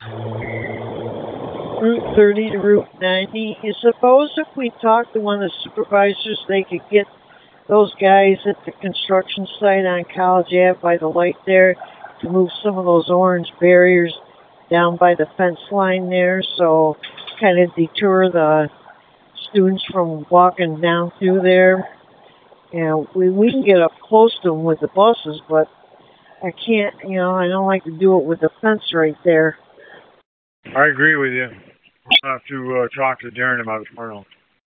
Route 30 to Route 90. You suppose if we talked to one of the supervisors, they could get those guys at the construction site on College Ave by the light there to move some of those orange barriers down by the fence line there, so kind of deter the students from walking down through there. And we can get up close to them with the buses, but I can't, I don't like to do it with the fence right there. I agree with you. I'll have to talk to Darren about it tomorrow.